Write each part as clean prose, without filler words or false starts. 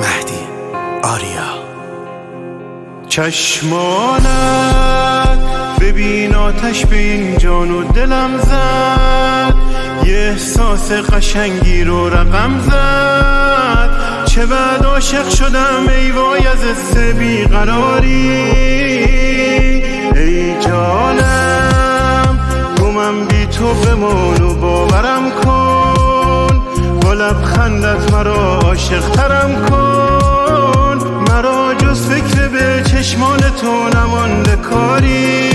مهدی آریا. چشمانت ببین آتش به این جان و دلم زد، یه احساس قشنگی رو رقم زد. چه بعد عاشق شدم ای وای از حس بیقراری. ای جانم گمم بی تو بمان و باورم کن، با لبخندت مرا عاشق ترم کن. مرا جز فکر به چشمان تو نمانده کاری.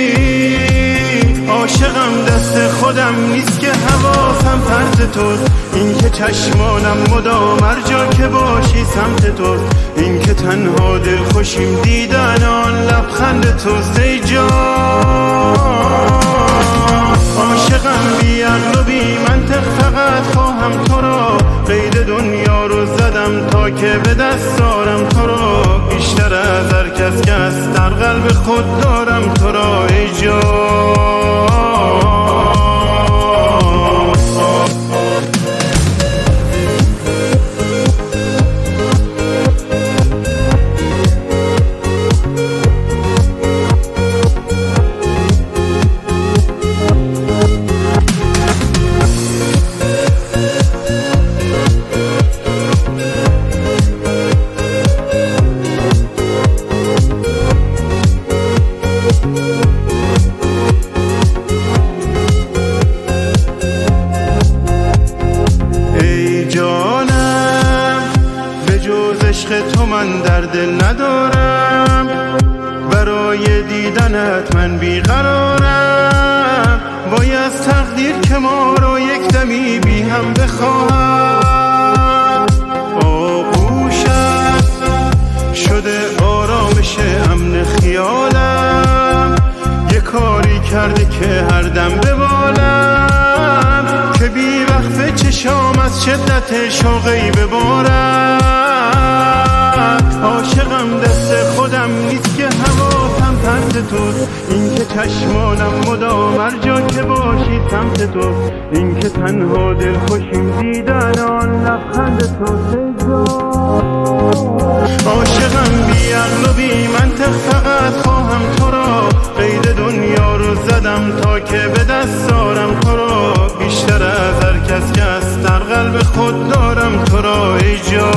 عاشقم دست خودم نیست که حواسم پرت توست، این که چشمانم مدام هر جا که باشی سمت توست، این که تنها دل خوشیم دیدن آن لبخند توست. ای جان عاشقم بی عقل و بی منطق، فقط خواهم تو را. قید دنیا رو زدم تا که به دست دارم تو را، بیشتر از هر کس که از در قلب خود دارم تو را. ای جان عشق تو من در دل ندارم، برای دیدنت من بیقرارم. وای از تقدیر که ما رو یک دمی بی هم بخواهم. آغوشت شده آرامش امن خیالم، یه کاری کرده که هر دم ببالم، که بی وقف چشام از شدت شوقی ببارم. عاشقم دست خودم نیست که حواسم پرت توست، این که چشمانم مدام هر جا که باشی سمت توست، این که تنها دل خوشیم دیدن آن لبخند توست. عاشقم بی عقل و بی منطق، فقط خواهم تو را. قید دنیا رو زدم تا که به دست دارم تو را، بیشتر از هر کس که از در قلب خود دارم تو را. ای جان